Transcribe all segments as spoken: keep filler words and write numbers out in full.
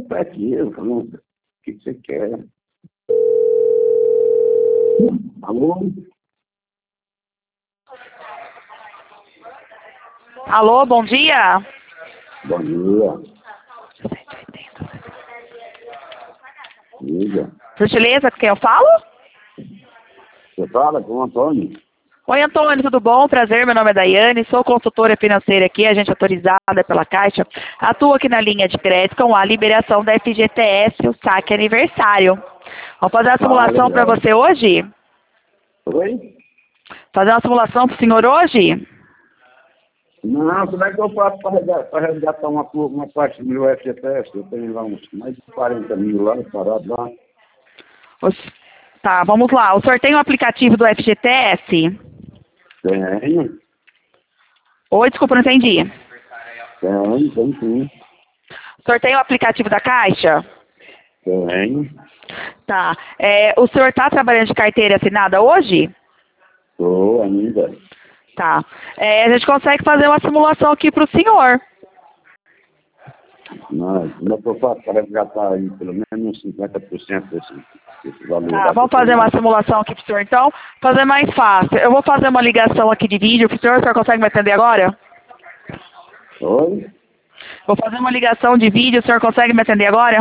tá aqui, eu falei, o que que você quer? Alô? Alô, bom dia. Bom dia. Diga. Por gentileza, com quem eu falo? Você fala com o Antônio? Oi, Antônio, tudo bom? Prazer, meu nome é Daiane, sou consultora financeira aqui, agente autorizada pela Caixa. Atuo aqui na linha de crédito com a liberação da F G T S, o saque aniversário. Vamos fazer a simulação Ah, para você hoje? Oi? Fazer uma simulação para o senhor hoje? Não, como é que eu faço para resgatar uma, uma parte do meu F G T S? Eu tenho lá uns mais de quarenta mil lá, parado lá. Os- Tá, vamos lá. O senhor tem o aplicativo do F G T S? Tenho, Oi, desculpa, não entendi. tenho, tenho sim. O senhor tem o aplicativo da Caixa? Tenho, Tá. É, o senhor está trabalhando de carteira assinada hoje? estou ainda. Tá. É, a gente consegue fazer uma simulação aqui para o senhor. Mas como é que eu faço para resgatar aí pelo menos uns cinquenta por cento desse, desse valor? Tá, lá vamos que eu fazer tenho? uma simulação aqui para o senhor, então. Fazer mais fácil. Eu vou fazer uma ligação aqui de vídeo para o senhor. O senhor consegue me atender agora? Oi? Vou fazer uma ligação de vídeo. O senhor consegue me atender agora?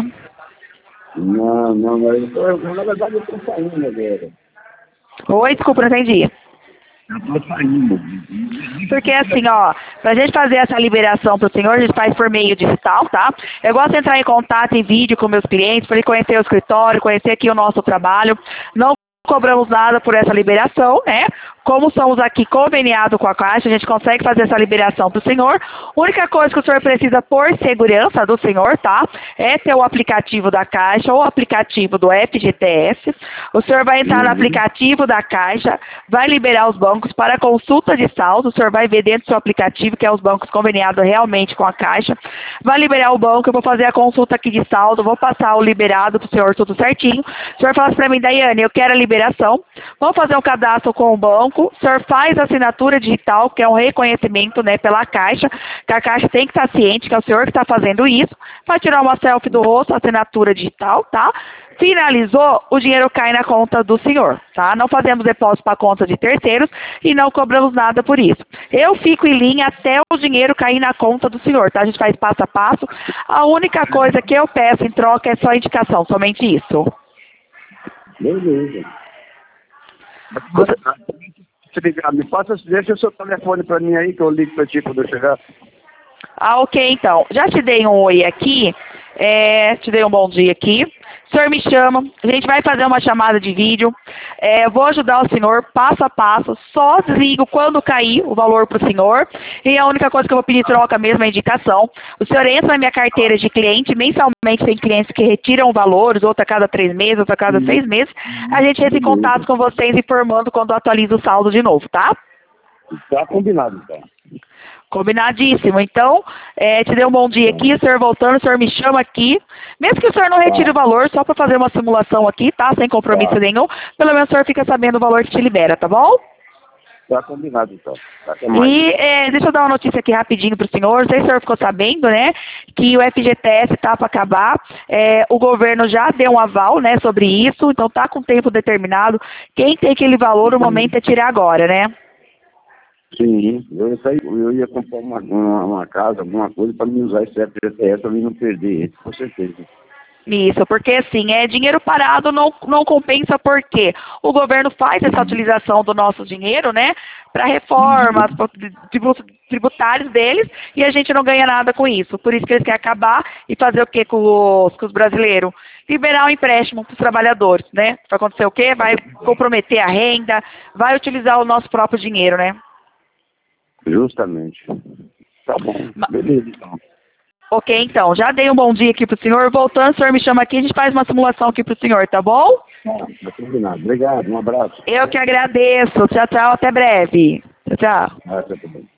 Não, não, não. Eu, tô- eu, na verdade eu estou saindo agora. Oi, desculpa, não entendi. Eu estou saindo. Porque assim, ó, pra gente fazer essa liberação pro senhor, a gente faz por meio digital, tá? Eu gosto de entrar em contato em vídeo com meus clientes, para ele conhecer o escritório, conhecer aqui o nosso trabalho. Não cobramos nada por essa liberação, né? Como somos aqui conveniados com a Caixa, a gente consegue fazer essa liberação para o senhor. A única coisa que o senhor precisa, por segurança do senhor, tá? É ter o aplicativo da Caixa ou o aplicativo do F G T S. O senhor vai entrar no Uhum. aplicativo da Caixa, vai liberar os bancos para consulta de saldo. O senhor vai ver dentro do seu aplicativo, que é os bancos conveniados realmente com a Caixa. Vai liberar o banco, eu vou fazer a consulta aqui de saldo, vou passar o liberado para o senhor tudo certinho. O senhor fala assim para mim, Daiane, eu quero a liberação. Vamos fazer um cadastro com o banco. O senhor faz a assinatura digital, que é um reconhecimento, né, pela Caixa, que a Caixa tem que estar ciente que é o senhor que está fazendo isso. Vai tirar uma selfie do rosto, assinatura digital, tá? Finalizou, o dinheiro cai na conta do senhor, tá? Não fazemos depósito para conta de terceiros e não cobramos nada por isso. Eu fico em linha até o dinheiro cair na conta do senhor, tá? A gente faz passo a passo. A única coisa que eu peço em troca é só indicação, somente isso. Beleza. Você- Se ligar, me passa, deixa o seu telefone para mim aí, que eu ligo para ti quando eu chegar. Ah, ok, então. Já te dei um oi aqui, é, te dei um bom dia aqui. O senhor me chama, a gente vai fazer uma chamada de vídeo. É, vou ajudar o senhor passo a passo, só desligo quando cair o valor para o senhor. E a única coisa que eu vou pedir troca mesmo é a indicação. O senhor entra na minha carteira de cliente, mensalmente tem clientes que retiram valores, outro a cada três meses, outro a cada seis meses. A gente entra em contato com vocês informando quando atualiza o saldo de novo, tá? Tá combinado, então. Combinadíssimo. Então, é, te dei um bom dia aqui, o senhor voltando, o senhor me chama aqui. Mesmo que o senhor não retire o valor, só para fazer uma simulação aqui, tá? Sem compromisso Tá. nenhum. Pelo menos o senhor fica sabendo o valor que te libera, tá bom? Tá combinado, então. Até mais. E é, deixa eu dar uma notícia aqui rapidinho para o senhor. Não sei se o senhor ficou sabendo, né? Que o F G T S está para acabar. É, o governo já deu um aval, né, sobre isso. Então tá com tempo determinado. Quem tem aquele valor, o momento é tirar agora, né? Sim, eu, saí, eu ia comprar uma, uma, uma casa, alguma coisa, para me usar esse F G T S para mim não perder ele, com certeza. Isso, porque assim, é dinheiro parado não, não compensa porque o governo faz essa utilização do nosso dinheiro, né, para reformas, pra tribu- tributários deles, e a gente não ganha nada com isso. Por isso que eles querem acabar e fazer o quê com os, com os brasileiros? Liberar o empréstimo para os trabalhadores, né? Vai acontecer o quê? Vai comprometer a renda, vai utilizar o nosso próprio dinheiro, né? Justamente. Tá bom, Ma- beleza, então. Ok, então, já dei um bom dia aqui pro senhor. Voltando, o senhor me chama aqui, a gente faz uma simulação aqui pro senhor, tá bom? Tá, tá combinado. Obrigado, um abraço. Eu que agradeço. Tchau, tchau, até breve. Tchau, tchau. Ah, tá bom.